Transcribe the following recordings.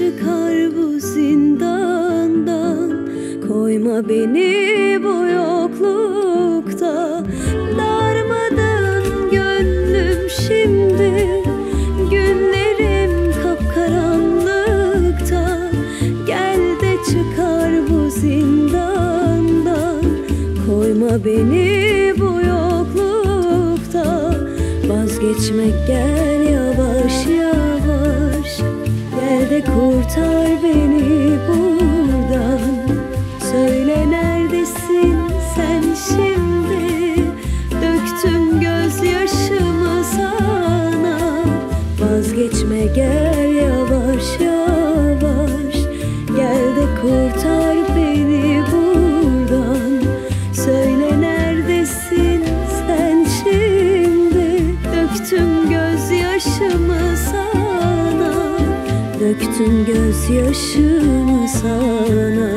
çıkar bu zindandan. Koyma beni bu yoklukta. Darmadağın gönlüm şimdi, günlerim kapkaranlıkta. Gel de çıkar bu zindandan. Koyma beni bu yoklukta. Vazgeçmek gel yavaş yavaş. Gel de kurtar beni buradan. Söyle neredesin sen şimdi? Döktüm gözyaşımı sana. Vazgeçme gel yavaş yavaş. Gel de kurtar beni buradan. Söyle neredesin sen şimdi? Döktüm gözyaşımı sana. Döktüm gözyaşımı sana.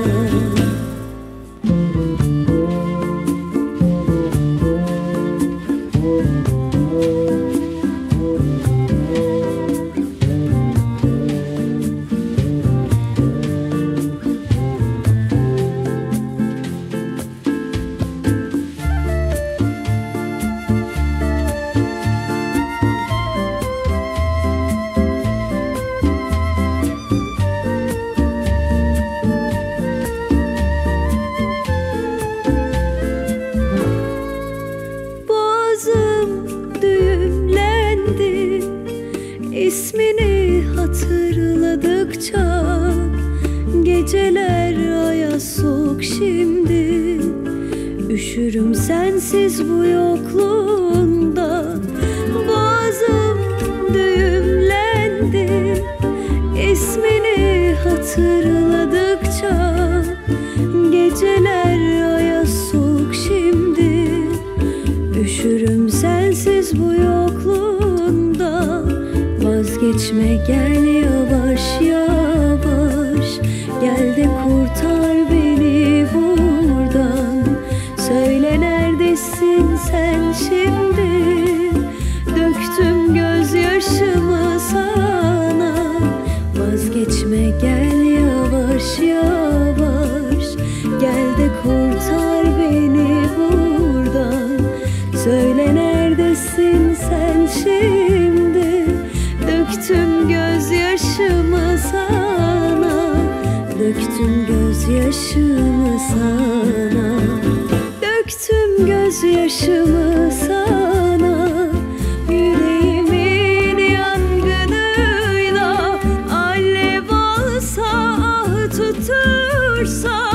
Düğümlendi ismini hatırladıkça. Geceler ayaz soğuk şimdi. Üşürüm sensiz bu yokluğunda. Boğazım düğümlendi ismini hatırladıkça. Geceler ayaz soğuk şimdi. Üşürüm sensiz bu yokluğunda. Vazgeçme gel yavaş yavaş. Gel de kurtar beni buradan. Söyle neredesin sen şimdi? Döktüm gözyaşımı sana. Vazgeçme gel yavaş yavaş. Gel de kurtar beni buradan. Söyle neredesin sen şimdi? Döktüm gözyaşımı sana. Döktüm gözyaşımı sana. Döktüm gözyaşımı sana. Yüreğimin yangınıyla alev alsa, ah tutursa.